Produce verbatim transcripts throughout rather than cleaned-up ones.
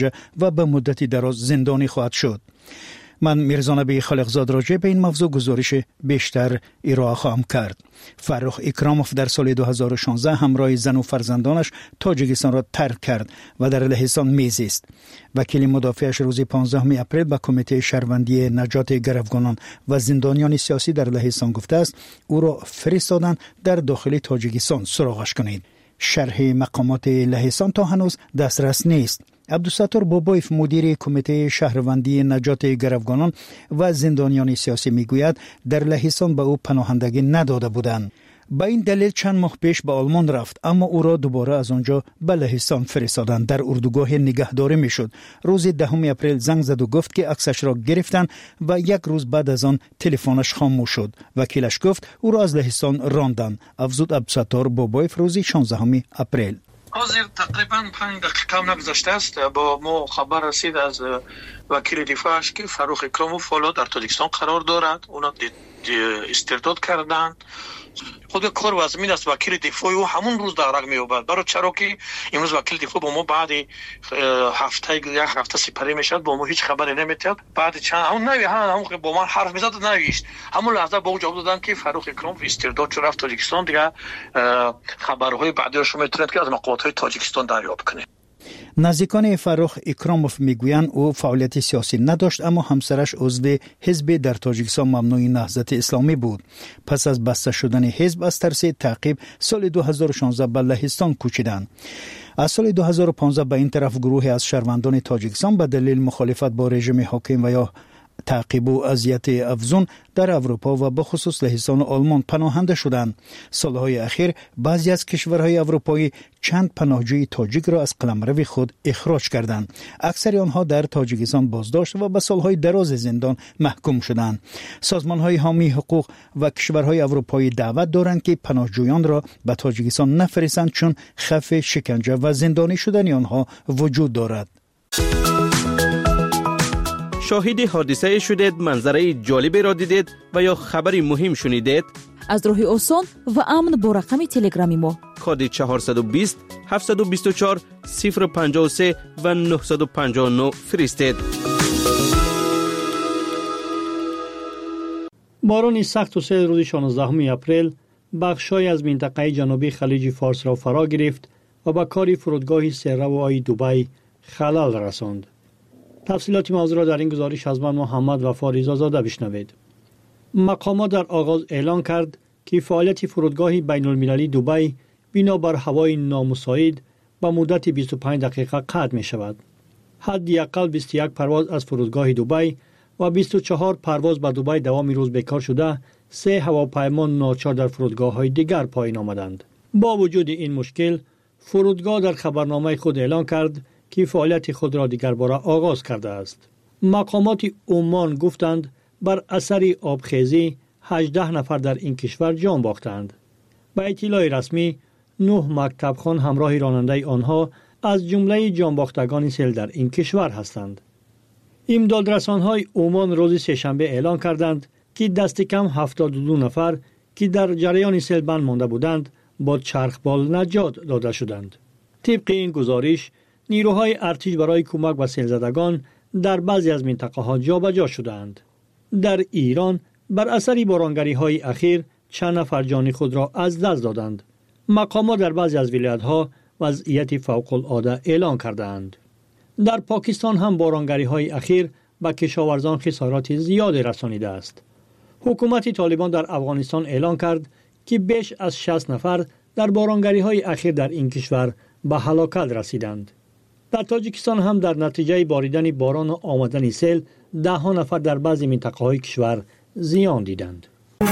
و به مدتی دراز زندانی خواهد شد. من میرزا نبی خالقزاد راجع به این موضوع گزارش بیشتر ارائه خواهم کرد. فرخ اکراموف در سال دو هزار و شانزده همراه زن و فرزندانش تاجیکستان را ترک کرد و در لهستان میزیست. وکیل مدافعش روز پانزدهم اپریل به کمیته شهروندی نجات گروگانان و زندانیان سیاسی در لهستان گفته است او را فرستادن در داخل تاجیکستان سراغش کنید. شرح مقامات لهستان تا هنوز دسترس نیست. عبدالستار بابایف مدیر کمیته شهروندی نجات گروگانان و زندانیان سیاسی میگوید در لهستان به او پناهندگی نداده بودند. با این دلیل چند ماه پیش به آلمان رفت، اما او را دوباره از آنجا به لهستان فرستادند. در اردوگاه نگهداری میشد. روز دهم اپریل زنگ زد و گفت که عکسش را گرفتن و یک روز بعد از آن تلفنش خاموش شد. وکیلش گفت او را از لهستان راندند. افزود عبدالستار بابایف روز شانزدهم اپریل. حاضر تقریبا پنج دقیقه هم نگذشته است با ما خبر رسید از وکیل دفاعش که فرخ اکراموف حالا در تاجیکستان قرار دارد. اونا استرداد کردند. خود کار و زمین است. وکیل دفاع او همون روز درک می‌یابد. برای چرا که امروز وکیل دفاع با ما بعد هفته یک هفته سپری میشد، با ما هیچ خبری نمی‌داد. بعد چند همون نوی هم با ما حرف می‌زد نویشت. همون لحظه با او جواب دادن که فرخ اکراموف استرداد شده رفت تاجیکستان. دیگه خبرهای بعدی رو شما میتونید که از مقامات تاجیکستان دریافت کنید. نزدیکان فرخ اکراموف میگویند او فعالیت سیاسی نداشت، اما همسرش عضو حزب در تاجیکستان ممنوع نهضت اسلامی بود. پس از بسته شدن حزب از ترس تعقیب سال دو هزار و شانزده به لهستان کوچیدند. از سال دو هزار و پانزده به این طرف گروهی از شهروندان تاجیکستان به دلیل مخالفت با رژیم حاکم و یا تعقیب و اذیت افزون در اروپا و به خصوص لهستان و آلمان پناهنده شدند. سالهای اخیر بعضی از کشورهای اروپایی چند پناهجوی تاجیک را از قلمرو خود اخراج کردند. اکثر آنها در تاجیکستان بازداشت و به سالهای دراز زندان محکوم شدند. سازمانهای حامی حقوق و کشورهای اروپایی دعوت دارند که پناهجویان را به تاجیکستان نفرستند، چون خطر شکنجه و زندانی شدن آنها وجود دارد. شاهد حادثه شدید، منظره جالبی را دیدید و یا خبری مهم شنیدید؟ از راه آسان و امن با رقم تلگرامی ما کد چهارصد و بیست هفتصد و بیست و چهار صفر پنجاه و سه و نهصد و پنجاه و نه فرستید. باران سخت و سیل روز شانزدهم اپریل بخشای از منطقه جنوبی خلیج فارس را فرا گرفت و به کار فرودگاه سه‌روای دبی خلل رساند. تفصیلات موضوع را در این گزارش از من محمد وفا رضازاده بشنوید. مقامات در آغاز اعلان کرد که فعالیت فرودگاه بین المللی دبی بنابر هوای نامساعد به مدت بیست و پنج دقیقه قطع می شود. حداقل بیست و یک پرواز از فرودگاه دبی و بیست و چهار پرواز به دبی دوام روز بیکار شده، سه هواپیما ناچار در فرودگاه های دیگر پایین آمدند. با وجود این مشکل، فرودگاه در خبرنامه خود اعلان کرد که فعالیت خود را دیگر باره آغاز کرده است. مقامات عمان گفتند بر اثر آبخیزی هجده نفر در این کشور جان باختند. با اطلاع رسمی نه مکتبخوان همراه راننده آنها از جمله جان باختگان سیل در این کشور هستند. امدادرسان‌های عمان روز سه‌شنبه اعلان کردند که دست کم هفتاد و دو نفر که در جریان سیل بند مانده بودند با چرخبال نجات داده شدند. طبق این گزارش نیروهای ارتش برای کمک به سیلزدگان در بعضی از منطقه‌ها جابجا شدند. در ایران بر اثر بارانگری‌های اخیر چند نفر جان خود را از دست دادند. مقامات در بعضی از ولایت‌ها وضعیت فوق‌العاده اعلان کردند. در پاکستان هم بارانگری‌های اخیر به کشاورزان خسارات زیاد رسانیده است. حکومت طالبان در افغانستان اعلان کرد که بیش از شصت نفر در بارانگری‌های اخیر در این کشور به هلاکت رسیدند. در تاجیکستان هم در نتیجه باریدن باران و آمدن سیل ده ها نفر در بعضی منطقه‌های کشور زیان دیدند.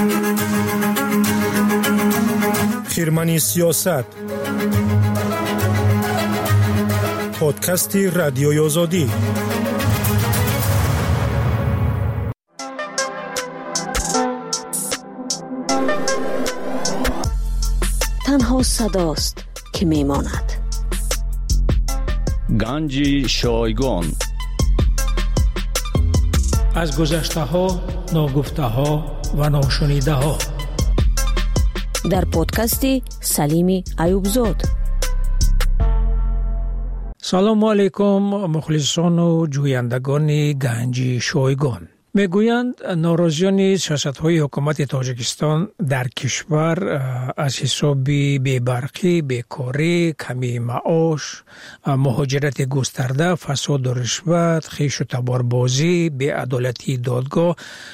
خیرمنی سیاست، پادکست رادیوی آزادی. تنها صداست که میماند. گنج شایگان از گذشته ها، ناگفته ها و ناشنیده ها در پادکست سلیم ایوبزاد. سلام علیکم مخلصان و جویندگان گنج شایگان. میگویند ناراضیان سیاست‌های حکومت تاجیکستان در کشور از حساب بی‌برقی، بیکاری، کمی معاش، مهاجرت گسترده، فساد و رشوت، خویش و تباربازی، بی‌عدالتی دادگاه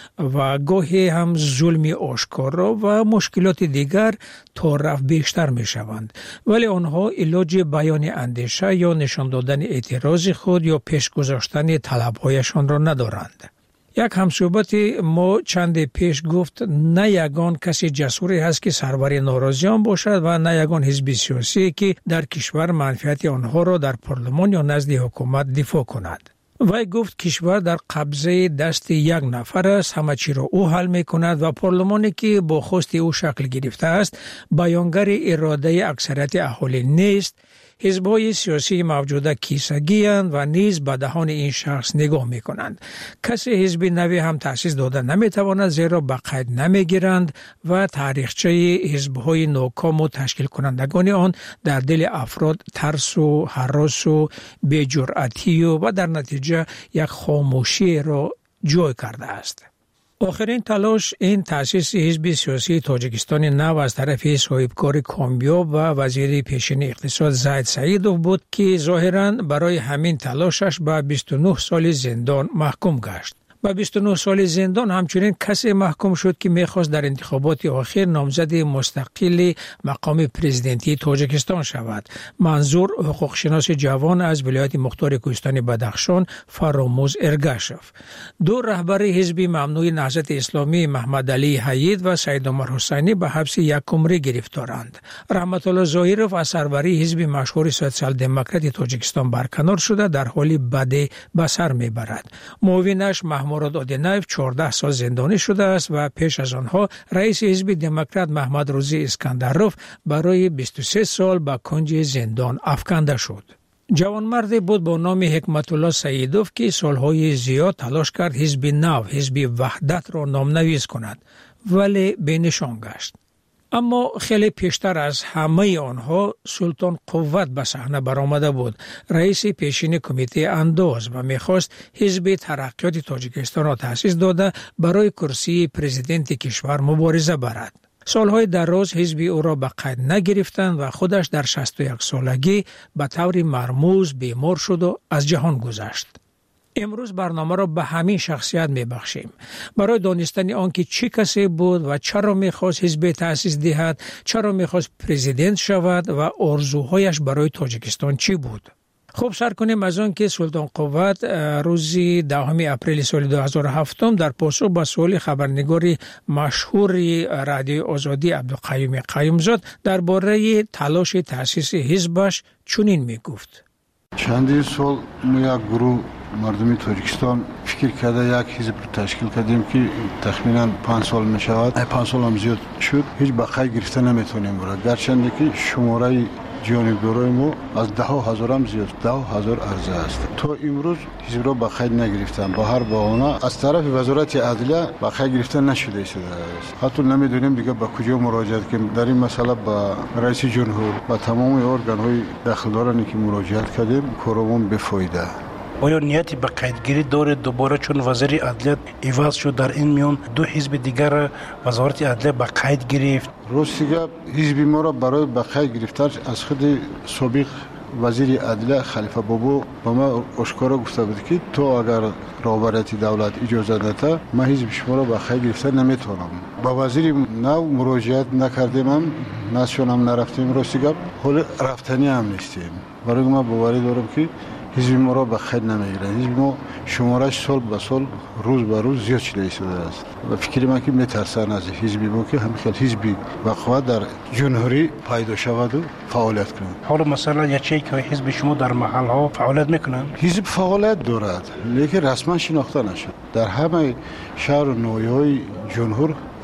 و گاهی هم ظلم آشکارا و مشکلات دیگر تا رفت بیشتر می شوند. ولی آنها علاج بیان اندیشه یا نشان دادن اعتراض خود یا پیش گذاشتن طلب‌هایشان را ندارند. یک همصحبت ما چند پیش گفت نه یگان کسی جسوری هست که سرور ناراضیان باشد و نه یگان حزب سیاسی که در کشور منفعت آنها را در پارلمان یا نزد حکومت دفاع کند. وی گفت کشور در قبضه دست یک نفر است، همه چی را او حل می کند و پارلمانی که با خواست او شکل گرفته است بیانگر اراده اکثریت اهالی نیست. حزب‌های سیاسی موجوده کیسگی اند و نیز به دهان این شخص نگاه می کنند. کسی حزب نوی هم تأسیس داده نمی تواند زیرا به قید نمی گیرند و تاریخچه حزب‌های ناکام و تشکیل کنندگان آن در دل افراد ترس و هراس و بی‌جرأتی و, و در نتیجه یک خاموشی را جای کرده است. آخرین تلاش این تأسیس حزب سیاسی تاجیکستان نو از طرف صاحبکار کامیاب و وزیر پیشین اقتصاد زید سعیدوف بود که ظاهراً برای همین تلاشش به بیست و نه سال زندان محکوم گشت. با بیست و نه سال زندان همچنین کسی محکوم شد که میخواست در انتخابات آخر نامزد مستقل مقام پرزیدنتی تاجیکستان شود. منظور حقوق شناس جوان از ولایت مختار کوهستان بدخشان فراموز ارگاشف. دو رهبر حزب ممنوع نهضت اسلامی محمد علی حید و سید عمر حسینی به حبس یک عمره گرفتارند. رحمت الله ظاهرов از سروری حزب مشهور سوسیال دموکرات تاجیکستان برکنار شده در حالی بد به سر میبرد. معاونش مراد آدینایف چهارده سال زندانی شده است و پیش از آنها رئیس حزب دموکرات محمد روزی اسکندروف برای بیست و سه سال به کنج زندان افکنده شد. جوانمردی بود با نام حکمت الله سعیدوف که سالهای زیاد تلاش کرد حزب نو، حزب وحدت را نامنویس کند ولی به نشان گشت. اما خیلی پیشتر از همه آنها سلطان قوت به صحنه برآمده بود. رئیس پیشین کمیته انداز و میخواست حزب ترقیات تاجیکستان را تأسیس داده برای کرسی پرزیدنت کشور مبارزه برد. سالهای دراز حزب او را به قید نگرفتند و خودش در شصت و یک سالگی به طور مرموز بیمار شد و از جهان گذشت. امروز برنامه را به همین شخصیت میبخشیم برای دانستن آنکه چه کسی بود و چرا میخواست حزب تأسیس دهد، چرا میخواست پرزیدنت شود و آرزوهایش برای تاجیکستان چی بود. خب سر کنیم از آن که سلطان قوت روز دهم اپریل سال دو هزار و هفت در پاسخ به سوال خبرنگار مشهور رادیو آزادی عبدالقیوم قیومزاد درباره تلاش تأسیس حزبش چنین میگفت: چندین سال ما یک گروه مردمی تاجیکستان فکر کرده یک حزب رو تشکیل کردیم که تخمینا پنج سال می شود. پنج سال هم زیاد شد. هیچ بقای گرفته نمیتونیم برای گرچنده که شماره جانبدارای ما از ده ها هزار هم زیاد، ده ها هزار عرضه است. تا امروز حزب را بقای نگرفتن. با هر بهانه از طرف وزارت عدلیه بقای گرفته نشده است. حتی نمیدونیم دیگه به کجا مراجعه کنیم. در این مسئله با رئیس جمهور و تمام ارگان های داخلدارانی که مراجعت کردیم کارمون بفایده. آیا نیتی به قیدگیری داره دوباره چون وزیر عدلیه عوض شد در این میان دو حزب دیگر وزارت عدلیه به قید گرفت؟ راستیگه حزب ما را برای به قید گرفتن از خود سابق وزیر عدلیه خلیفه بابو با ما آشکارا گفته بود که تو اگر رهبریت دولت اجازه نده ما حزب شما را به قید گرفتن نمیتونم. با وزیر نو مراجعت نکردیم، هم نشون هم نرفتیم. راستیگه حال رفتنی هم نیستیم. برای ما باوری دارم که حزب ما را به خیر نمیگیره. حزب ما شمارش سال به سال روز به روز زیاد شده شده است و فکر من که میترسن از حزب ما که همین خیلی حزبی وقت در جمهوری پیدا شود و فعالیت کنند. حالا مثلا یا چه که حزب شما در محل ها فعالیت میکنند؟ حزب فعالیت دارد لیکن رسما شناخته نشد. در همه شهر و نویهای جمهور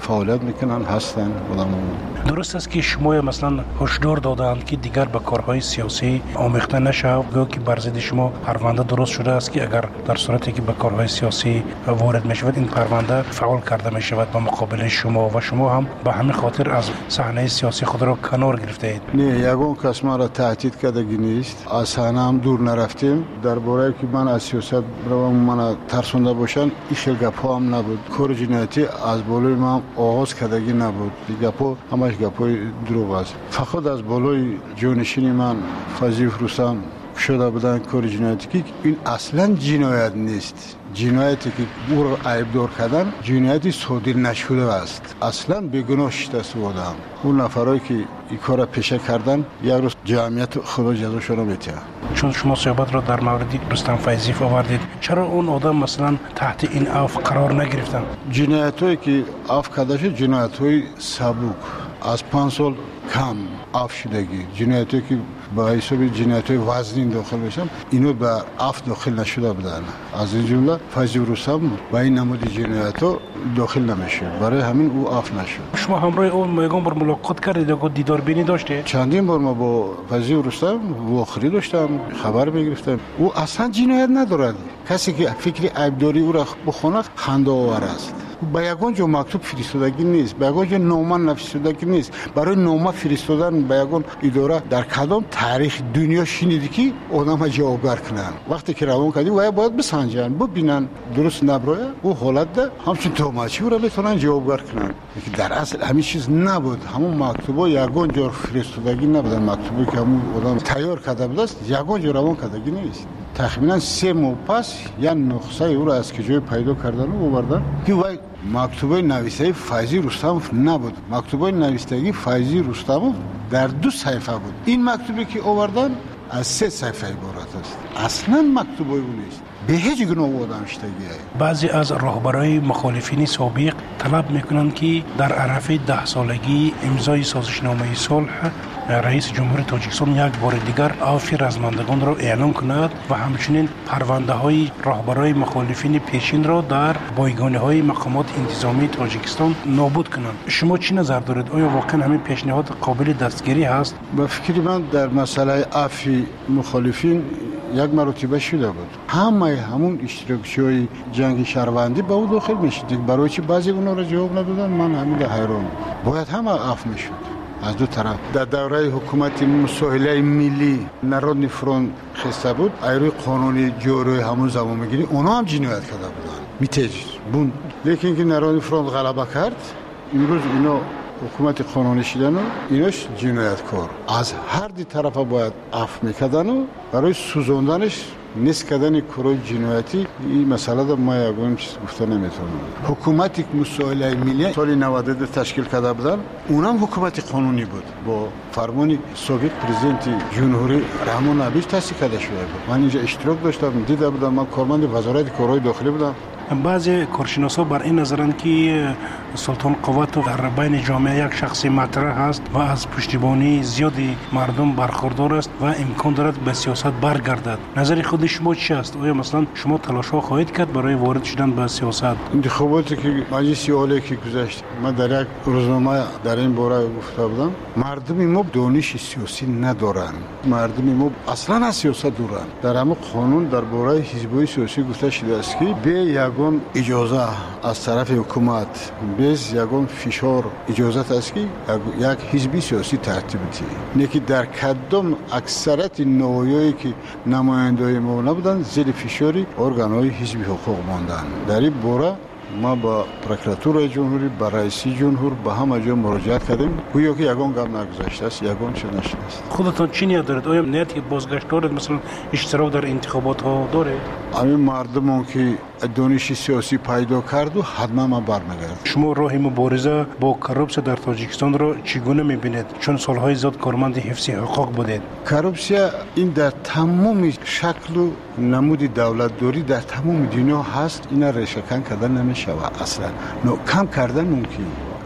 فعالیت میکنن هستن آدم‌ها. درست است که شما مثلا هشدار دادند که دیگر به کارهای سیاسی آمیخته نشود، گویا که بر ضد شما پرونده درست شده است که اگر در صورتی که به کارهای سیاسی وارد میشود این پرونده فعال کرده میشود به مقابل شما و شما هم به همین خاطر از صحنه سیاسی خود را کنار گرفته اید. نه، یگان کس ما را تهدید کردگی نیست. از صحنه هم دور نرفتیم. درباره که من از سیاست روم من ترسونده باشن این خیلی گپا هم نبود. کار جنایتی از بالای من آغاز کردگی نبود. گپا همش گپای دروغ است. فقط از بالای جانشین من فضیل رستم شده بودن کار جنایتی که این اصلا جنایت نیست. جنایتی که او را عیبدار کردن جنایتی صادر نشده است. اصلا بیگناه شده بودم. اون نفرایی که این کار را پیشه کردن یک روز جمعیت خدا جزاشون رو میده. چون شما صحبت را در مورد رستم فیضی آوردید، چرا اون آدم مثلا تحت این عفو قرار نگرفتن؟ جنایتایی که عفو کرده شد جنایت‌های سبک از پنج سال کم عفو شدگی، جنایتی که با حساب جنایت‌های وزنی داخل بشن اینو به عفو داخل نشده بودن. از این جمله فیضی رستم با این نمود جنایت‌ها داخل نمیشه، برای همین او عفو نشد. شما همراه اون یگان بار ملاقات کردید یا دیدار بینی داشته؟ چندین بار ما با فیضی رستم واخری داشتم، خبر میگرفتم. او اصلا جنایت ندارد. کسی که فکر عیبداری او را بخونه خنده آور است. با یگان جو مکتوب فرستادگی نیست، با یگان جو نامه نفرستادگی نیست. برای نامه فرستادن با یگان اداره در کدام تاریخ دنیا شنیدی که آدم جوابگر کنن؟ وقتی که روان کردی و باید بسنجن، ببینن درست نبره او حالت ده همچون توماچی را بتونن جوابگر کنن. در اصل همین چیز نبود. همون مکتوبا یگان جو فرستادگی نبودن. مکتوبی که همون آدم تیار کرده بود است یگان جو روان کردگی نیست. تقریبا سه ماه پس یا نسخه او را از کجای پیدا کردن و آوردن که وای مکتوبای نوشته فیضی رستم نبود. مکتوبای نوشتگی فیضی رستم در دو صفحه بود. این مکتوبی که آوردن از سه صفحه عبارت است. اصلا مکتوبای اون نیست. به هیچ گونه آدم شتگی. بعضی از راهبرای مخالفین سابق طلب میکنند که در عرف ده سالگی امضای سازشنامه صلح رئیس جمهور تاجیکستان یک بار دیگر عفو رزمندگان را اعلام کند و همچنین پرونده های راهبرای مخالفین پیشین را در بایگانه های مقامات انتظامی تاجیکستان نابود کنند. شما چی نظر دارید؟ آیا واقعا همین پیشنهاد قابل دستگیری هست؟ به فکر من در مسئله عفو مخالفین یک مرتبه شده بود. همه همون اشتراکچی‌های جنگ شهروندی به او داخل میشد. برای چی بعضی اونا را جواب ندادن؟ من همین حیران. باید همه عفو میشد. از دو طرف در دوره حکومت مساهله ملی نارودنی فرونت خسته بود، ایروی قانونی جوری همون زمان میگیری اونا هم جنایت کرده بودن میتج بون. لیکن که نارودنی فرونت غلبه کرد امروز اینا حکومت قانونی شدن و ایناش جنایتکار. از هر دی طرف باید عفو میکردن و برای سوزوندنش نیست کردن کارهای جنایتی این مسئله رو ما یگان چیز گفته نمیتونم. حکومتی که مساهله ملی سال نود و دو تشکیل کرده بودن اونم حکومت قانونی بود با فرمان سابق پرزیدنت جمهوری رحمان نبیش تأسیس کرده شده بود. من اینجا اشتراک داشتم، دیده بودم، من کارمند وزارت کارهای داخلی بودم. بعضی کارشناسا بر این نظرند که سلطان قوت در بین جامعه یک شخصی مطرح است و از پشتیبانی زیادی مردم برخوردار است و امکان دارد به سیاست برگردد. نظر خود شما چی است؟ آیا مثلا شما تلاش‌ها خواهید کرد برای وارد شدن به سیاست؟ انتخاباتی که مجلس عالی که گذشت من در یک روزنامه در این باره گفته بودم مردم ما دانش سیاسی ندارند. مردم ما اصلا از سیاست دورند. در همه قانون درباره حزب‌های سیاسی گفته شده است که به یگان اجازه از طرف حکومت بیز یگان فشار اجازت است که یک حزبی سیاسی ترتیب بده. نه که در کدام اکثریت نوعی که نماینده‌های ما نبودن زیر فشاری ارگان‌های حزبی حقوق ماندن. در این باره ما با پروکراتور جمهوری با رئیس جمهور با همه جا مراجعت کردیم. گویا که یگان گام نگذاشته است، یگان چه نشده است. خودتون چی نیت دارید؟ آیا نیتی بازگشت دارید؟ مثلا اشتراک در انتخابات ها دارید؟ همین مردمون که دانش سیاسی پیدا کرد و حتما ما برمیگردیم. شما راه مبارزه با کراپسیا در تاجیکستان را چگونه میبینید؟ چون سالهای زیاد کارمند حفظ حقوق بودید. کراپسیا این در تمام شکل و نمود دولت داری در تمام دنیا هست. اینا ریشه کن کردن نمیشه اصلا. نو کم کردن ممکن.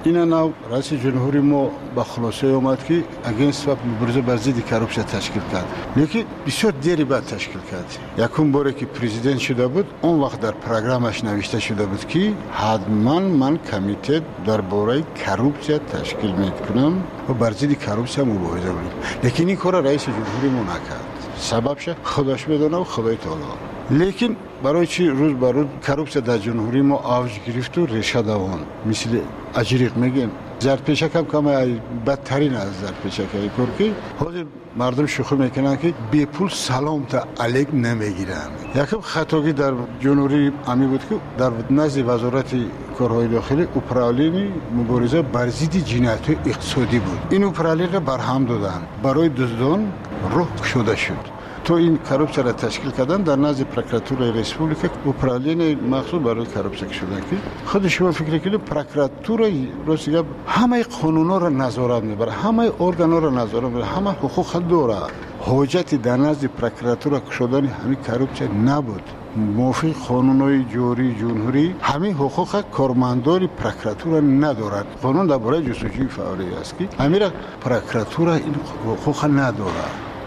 اینا نو رئیس جمهوری ما با خلاصه اومد که اگینست و مبارزه بر ضد کروپسیون تشکیل کرد، لیکن بسیار دیری بعد تشکیل کرد. یکم باره که پرزیدنت شده بود اون وقت در پروگرامش نوشته شده بود که حتما من کمیته درباره کروپسیون تشکیل میکنم و بر ضد کروپسیون مبارزه کنم، لیکن این کار رئیس جمهوری ما نکرد. سببش خودش بدونه و خدای تعالی. لیکن برای چی روز بر روز کروپسیون در جمهوری ما آوج گرفت و ریشه دوان مثل اجریق میگن زرپیشک هم کم بدترین از زرپیشک های کرکی. حاضر مردم شوخی میکنن که بی پول سلام تا علیک نمیگیرن. یکم خطاگی در جمهوری امی بود که در نزد وزارت کارهای داخلی اپرالین مبارزه بر ضد جنایت اقتصادی بود. این اپرالین را برهم دادن، برای دزدان راه شده شد. تو این کروپسیون را تشکیل کردن در نزد پروکراتور ریسپوبلیک اپرالین مخصوص برای کروپسیون شده که خود شما فکر کنید پروکراتور روسیه همه قانونا را نظارت میبره، همه ارگانا را نظارت میبره، همه حقوق داره. حجت در نزد پروکراتور شدن همین کروپسیون نبود. موافق قانونهای جاری جمهوری همین حقوق کارمندان پروکراتور ندارد. قانون درباره جستجوی فعالی است که همین پروکراتور این حقوق نداره.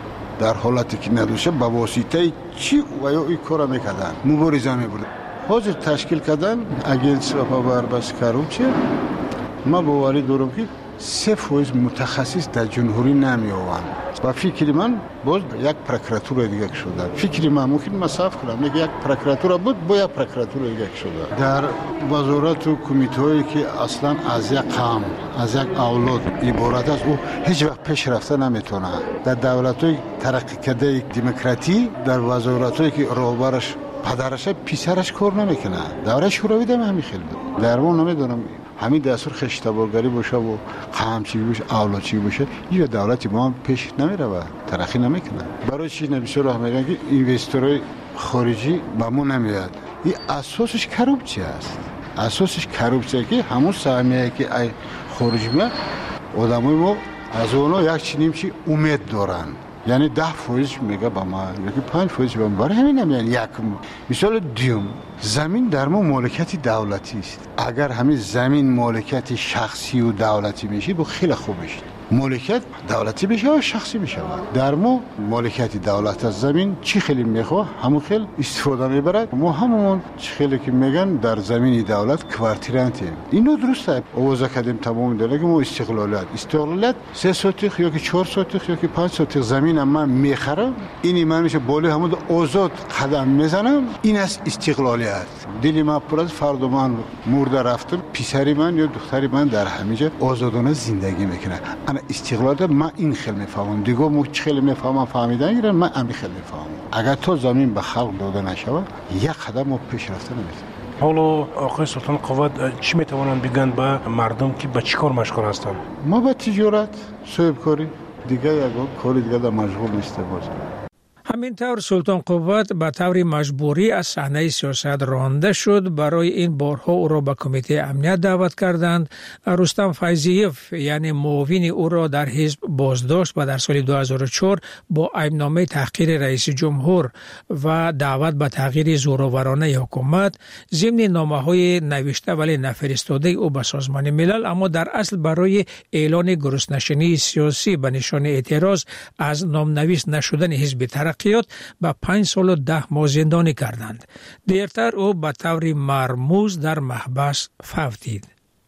در حالتی که ندوشه با واسطه چی و یا این کار میکردن مبارزه میبرد. حاضر تشکیل کردن اگینس و پاور بس کروپسیون. ما باوری دارم که سه فویز متخصص در جمهوری نمی آوند و فکر من باز یک پروکراتور دیگه شده. فکر من ممکن مصاف کنم میگه یک پروکراتور بود با یک پروکراتور دیگه شده. در وزارت و کمیته‌ای که اصلا از یک قوم از یک اولاد عبارت است او هیچ وقت پیش رفته نمیتونه. در دولت‌های ترقی کرده دموکراتی در وزارت‌هایی که راهبرش پدرش پسرش کار نمیکنه. دوره شوروی دم همین خیلی بود. درمون نمیدونم همین دستور خشتبارگری باشه و قمچی باشه اولادچی باشه یه دولتی ما هم پیش نمیره و ترقی نمیکنه. برای چی نمیشه راه میگن که اینوستورهای خارجی به ما نمیاد. این اساسش کروپسیون است. اساسش کروپسیون که همون سهمیه که ای خارجی میاد آدمای ما از اونها یک چنیم چی امید دارن. یعنی ده فویز میگه با ما یکی پنج فویز با ما برای همین هم یعنی یک مثال دیوم زمین در ما مالکیت دولتی است. اگر همین زمین مالکیت شخصی و دولتی میشه با خیلی خوب میشه. مالکیت دولتی بشه و شخصی میشه. در ما مالکیت دولت از زمین چی خیلی میخواه همون خیلی استفاده میبرد. ما همون چی خیلی که میگن در زمین دولت کوارتیرانتیم. اینو درسته. آوازه کردیم تمام داره که ما استقلالیت استقلالیت سه سوتیخ یا که چهار سوتیخ یا که پنج سوتیخ زمین من میخرم اینی من میشه بالا همون آزاد قدم میزنم. این است استقلالیت. دلی من پر از فرد من مرده رفتم پسری من یا دختری من در همینجا آزادانه زندگی میکنه. انا استقلال من این خیلی میفهمم دیگه مو خیلی میفهمم فهمیدن گیرن من همین خیلی میفهمم. اگر تو زمین به خلق داده نشود یک قدم ما پیش رفته نمیتونیم. حالا آقای سلطان قوت چی میتوانند بگن به مردم که به چی کار مشغول هستند؟ ما به تجارت صاحب کاری دیگه یک کاری دیگه در مشغول نیستیم. همینطور سلطان قوت به طور مجبوری از صحنه سیاست رانده شد. برای این بارها او را به کمیته امنیت دعوت کردند. رستم فیضیف یعنی معاون او را در حزب بازداشت و در سال دو هزار و چهار با ایبنامه تحقیر رئیس جمهور و دعوت به تغییر زورآورانه حکومت ضمن نامه‌های نوشته ولی نفرستاده او به سازمان ملل اما در اصل برای اعلان گرسنشینی سیاسی به نشان اعتراض از نامنویس نشدن حزب ترقیات با پنج سال و ده ماه زندانی کردند. دیرتر او به طور مرموز در محبس فوتید.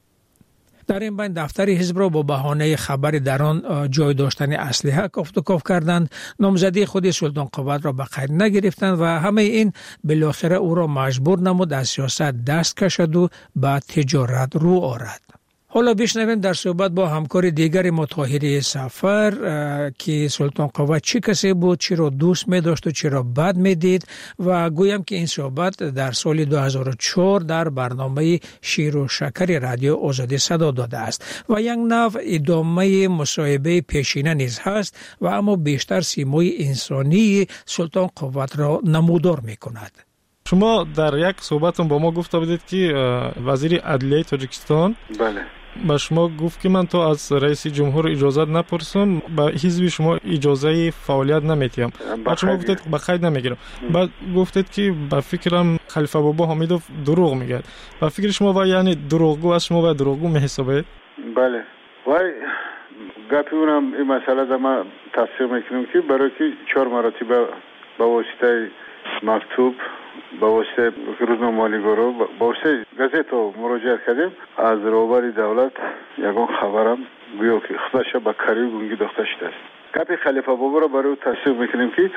در این بین دفتر حزب را با بهانه خبر در آن جای داشتن اسلحه کافت و کاف کردند. نامزدی خود سلطان قوت را به قید نگرفتند و همه این بالاخره او را مجبور نمود از سیاست دست کشد و به تجارت رو آورد. حالا بشنویم در صحبت با همکار دیگر ما طاهری سفر که سلطان قوت چی کسی بود، چی را دوست می داشت و چی را بد می دید و گویم که این صحبت در سال دو هزار و چهار در برنامه شیر و شکر رادیو آزادی صدا داده است و یک نوع ادامه مصاحبه پیشینه نیز هست و اما بیشتر سیمای انسانی سلطان قوت را نمودار می کند. شما در یک صحبتون با ما گفته بودید که وزیر عدلیه تاجیکستان بله با شما گفت که من تو از رئیس جمهور اجازه نپرسم با حزب شما اجازه فعالیت نمیتیم. بعد شما گفتید به قید نمیگیرم. بعد گفتید که با فکرم خلیفه بابا حمیدوف دروغ میگه. با فکر شما و یعنی دروغگو از شما و دروغگو میحسابید؟ بله وای گپی اونم این مسئله در ما تصدیق میکنم که برای که چهار مراتبه با واسطه مکتوب با واسطه روزنامه مالیگارو با واسطه گازت مراجعه کردیم از روبر دولت یگان خبرم گویا که خودش با کاری گونگی داشته است. گپی خلیفه بابا را برای تصدیق میکنیم که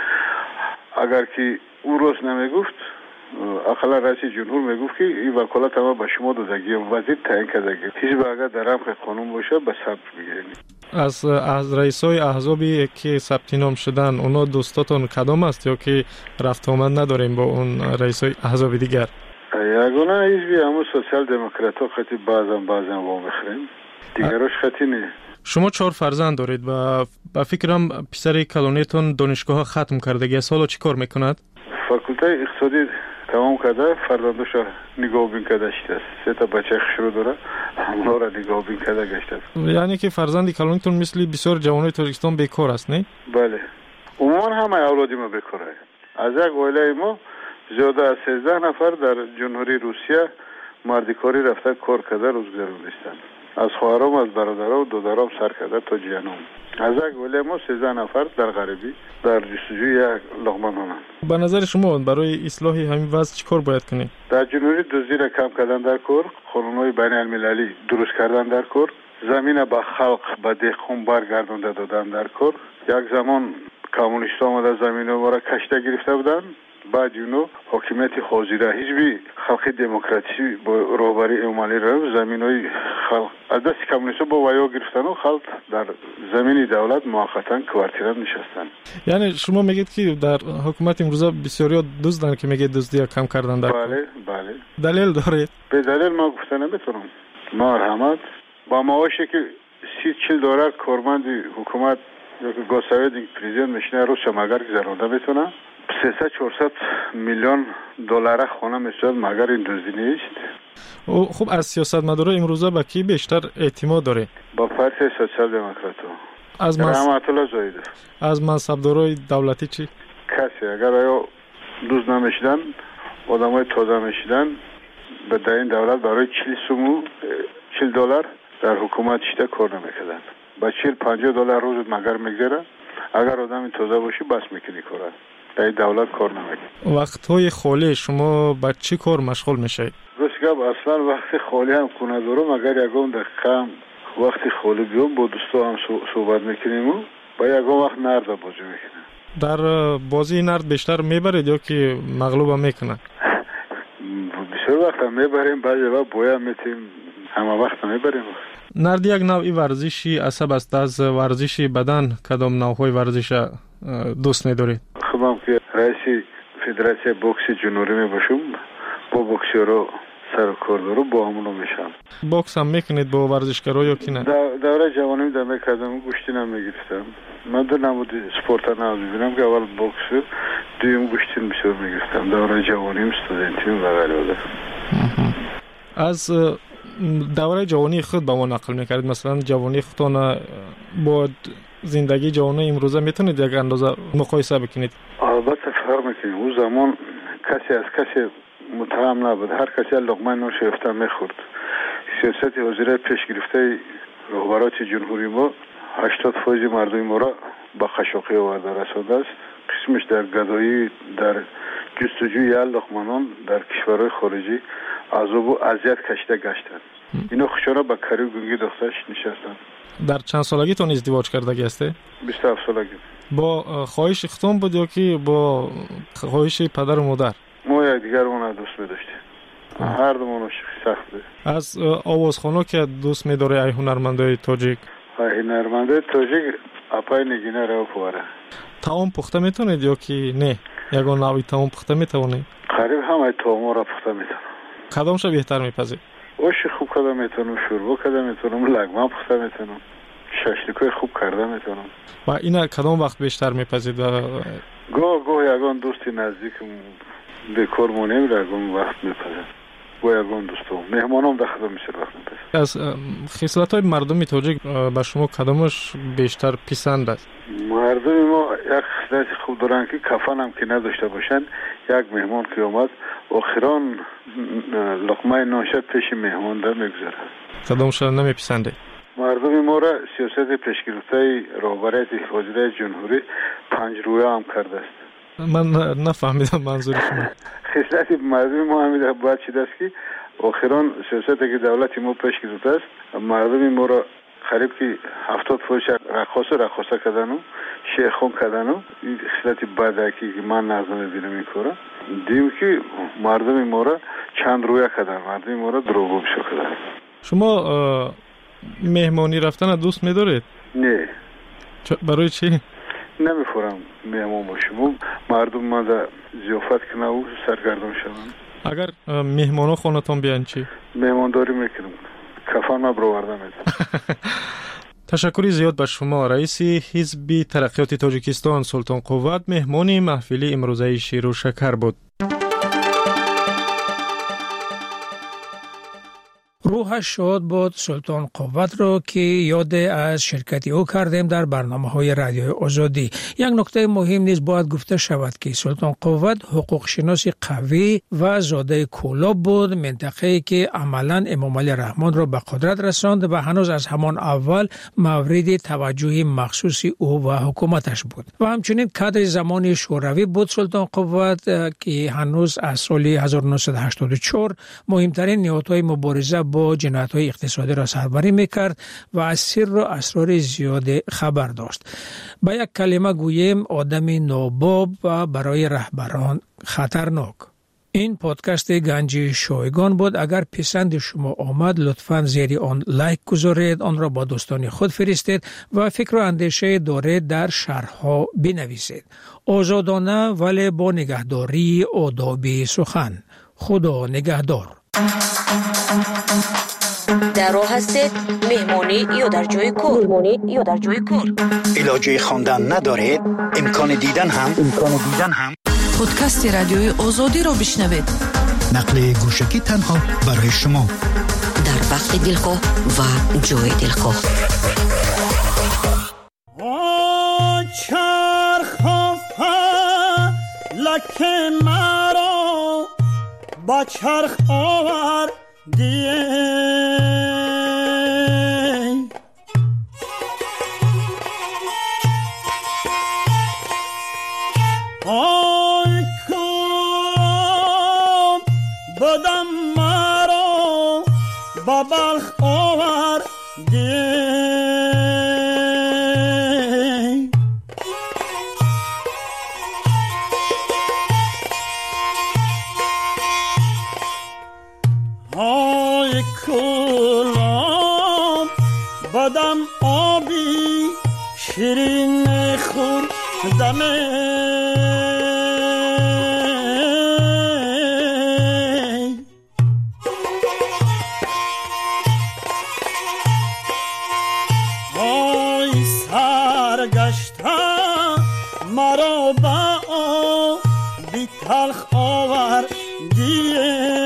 اگر که او روز نمیگفت اقلا رئیس جمهور میگفت که این وکالت ما به شما دادگی وزیر تعیین کردگی حزب اگر در رمق قانون باشه به ثبت بگیرید. از از رئیسای احزابی که ثبت نام شدن اونا دوستاتون کدام است یا که رفت آمد نداریم با اون رئیسای احزاب دیگر؟ یگانه حزبی همون سوسیال دموکرات ها خطی بعضم بعضم با میخریم دیگرش خطی نه. شما چهار فرزند دارید و با فکرم پسر کلونیتون دانشگاه ختم کردگی است. حالا چی کار میکند؟ فاکولته اقتصادی تمام کرده فرزندش نگاه بین کرده شده است. سه تا بچه خشرو داره همونا را نگاه بین کرده گشته است. یعنی که فرزندی کلونیتون مثل بسیار جوانای تاجیکستان بیکار است نه؟ بله عموما همه اولادی ما بیکاره. از یک عائله ما زیاده از سیزده نفر در جمهوری روسیه مردکاری رفته کار کرده روزگار نیستند. از خواهرام از برادرام و دودرام سر کرده تا جیانم. از یک عائله ما سیزده نفر در غربی در جستجوی یک لقمه نانند. به نظر شما برای اصلاح همین وضع چیکار باید کنیم؟ در جمهوری دزدی را کم کردن در کار، قانون‌های بین المللی درست کردن در کار، زمین به خلق به دهقان برگردانده دادن در کار. یک زمان کمونیست‌ها آمده زمین ما را کشته گرفته بودند. بعد اونو حاکمیت حاضره حزب خلق دموکراسی با رهبری عمالی را زمینای خلق از دست کمونیست‌ها با ویا گرفتن و خلق در زمین دولت موقتا کوارتیره نشستن. یعنی شما میگید که در حکومت امروزه بسیاری دزدن که میگه دزدی کم کردن در بله بله دلیل دارید؟ به دلیل ما گفتن نمیتونم. مرحمت با معاشی که سی چهل دلار کارمند حکومت یا که گاسوید پرزیدنت میشنه روز مگر گذرونده میتونه سیصد چهارصد میلیون دلار خونه میشود مگر این دزدی نیست. خب از سیاستمدارا امروزه با کی بیشتر اعتماد داره؟ با پارتی سوسیال دموکرات ها. از مس... رحمت الله زاید. از منصبدارای دولتی چی؟ کسی اگر آیا دوز نمیشدن آدمای تازه میشدن به در این دولت برای چهل سومو چهل دلار در حکومت شده کار نمیکردن. با چهل پنجاه دلار روز مگر میگذره اگر آدم تازه باشی بس میکنی کاره. در دولت کار نمیکنه. وقت‌های خالی شما با چی کار مشغول میشید؟ گفتم اصلا وقت خالی هم کنه دارم اگر یکم دقیقه وقت خالی بیام با دوستا هم صحبت میکنیم و با یکم وقت نرد بازی میکنیم. در بازی نرد بیشتر میبرید یا که مغلوب هم میکنه؟ بسیار وقت هم میبریم بعضی وقت باید میتیم همه وقت میبریم. نرد یک نوعی ورزشی عصب است. از ورزش بدن کدام نوعهای ورزش دوست ندارید؟ خودم که رئیس فدراسیون بوکس جنوبی می باشم با بوکسورا سر و کار دارم با همونو میشم. بوکس هم میکنید با ورزشکارا یا کی نه؟ دوره جوانی دم میکردم گوشتی نمیگرفتم. من دو نمود سپورت ها میبینم که اول بوکس دویم گوشتی بسیار میگرفتم. دوره جوانیم استودنتیم و غیره. از دوره جوانی خود با ما نقل میکردید. مثلا جوانی خودتان با زندگی جوانی امروزه میتونید یک اندازه مقایسه بکنید؟ البته فرق میکنه. اون زمان کسی از کسی متهم نبود. هر کسی لقمه نون شیفته میخورد. سیاست وزیر پیش گرفته رهبرات جمهوری ما هشتاد فیصد مردم ما را با خشاقی آورده رسانده است. قسمش در گدایی در جستجوی لقمه نان در کشورهای خارجی عذاب و اذیت کشیده گشتند. اینا خوشانه با کاری گونگی دخترش نشستند. در چند سالگیتون ازدواج کردگی هسته؟ بیست و هفت سالگی. با خواهش ختم بود یا که با خواهش پدر و مادر؟ ما یک دیگر اون دوست می‌داشتیم. هر دومون عاشق سخت بود. از آوازخوان‌ها که دوست می‌داره ای هنرمندای تاجیک؟ ای هنرمندای تاجیک اپای نگینه رو پواره. تاون پخته میتونید یا که نه؟ یگان نوعی تاون پخته میتونید؟ قریب همه تاوما را پخته میتونم. کدامش بهتر میپذید؟ اوش خوب کرده میتونم، شوربا کرده میتونم، لگمه پخته میتونم، ششلیکای خوب کرده میتونم. و اینا کدام وقت بیشتر میپذید؟ گاه گاه یگان دوستی نزدیکم بکار مونیم یگان وقت میپذید. گاه یگان دوستم مهمانم در خدمت میشه وقت میپذید. از خصلت‌های مردم تاجیک با شما کدامش بیشتر پسند است؟ مردم ما یک خصلت خوب دارن که کفن هم که نداشته باشن. یک مهمان که اومد آخران لقمه نانش پیش مهمان در میگذاره. کدامش نمیپسندید؟ مردم ما را سیاست پیشگرفته رهبریت وزیر جمهوری پنج رویه هم کرده است. من نفهمیدم منظور شما. خصلت مردم ما همین باید چیز است که آخران سیاستی که دولت ما پیش گرفته است مردم ما را قریب که هفتاد فوش رقاص رقاصه کردن و شیخون کردن و این خصلت بدکی که من نظر میبینم این کارا. دیم که مردم ما را چند رویه کردن، مردم ما را دروغگو کردن. شما مهمانی رفتن دوست می‌دارید؟ نه. برای چی؟ نمی‌فورم مهمان باشم. مردم ما در ضیافت کنه و سرگردان شوند. اگر مهمانا خونتون بیان چی؟ مهمانداری میکنم. کفن ما برآورده می‌کنم. تشکر زیاد به شما. رئیس حزب ترقیات تاجیکستان سلطان قوت مهمان محفل امروزه شیر و شکر بود. روحش شاد بود سلطان قوت رو که یاد از شرکتی او کردیم در برنامه های رادیوی آزادی. یک نکته مهم نیز باید گفته شود که سلطان قوت حقوق شناسی قوی و زاده کولاب بود، منطقه‌ای که عملاً امام علی رحمان را به قدرت رساند و هنوز از همان اول مورد توجه مخصوص او و حکومتش بود. و همچنین کادر زمانی شوروی بود سلطان قوت که هنوز از سال هزار و نهصد و هشتاد و چهار مهمترین نهادهای مبارزه با جنایت‌های اقتصادی را سربری می‌کرد و از سر و اسرار زیاد خبر داشت. با یک کلمه گوییم آدم ناباب و برای رهبران خطرناک. این پادکست گنج شایگان بود. اگر پسند شما آمد لطفاً زیر آن لایک گذارید، آن را با دوستان خود فرستید و فکر و اندیشه دارید در شرح‌ها بنویسید. آزادانه ولی با نگهداری آداب سخن. خدا نگهدار. در راه هستید مهمانی یا در جای کار مهمانی یا در جای کار علاجه خواندن ندارید امکان دیدن هم امکان دیدن هم پادکست رادیوی آزادی رو بشنوید. نقل گوشکی تنها برای شما در وقت دلخواه و جای دلخواه. چرخ لکن مرا با چرخ آور دیه آی کام بدم مرا با بلخ آور دیه بدم آبی شیرین خور دمه آی سرگشته مرا با آبی تلخ آور دیه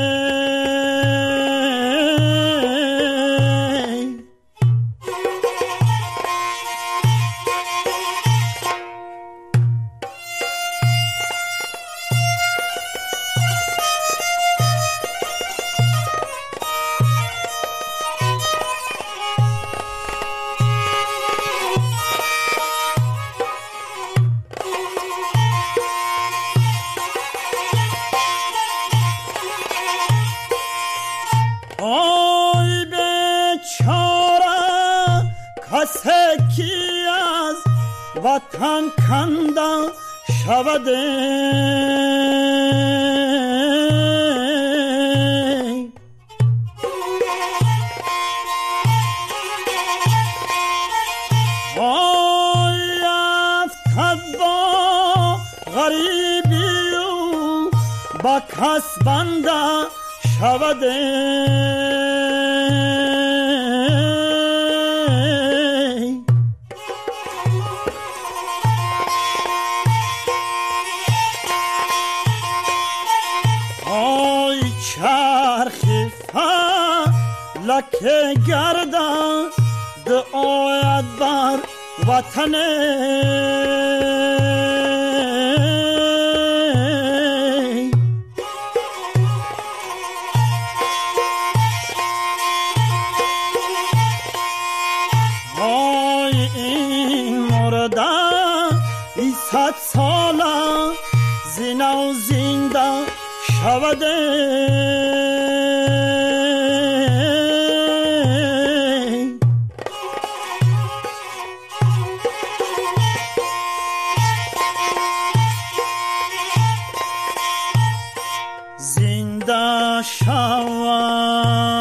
وطن کنده شوده آی افتد با غریبی و با کس بنده شوده که گردن دعایت بر وطنه شود زنده شود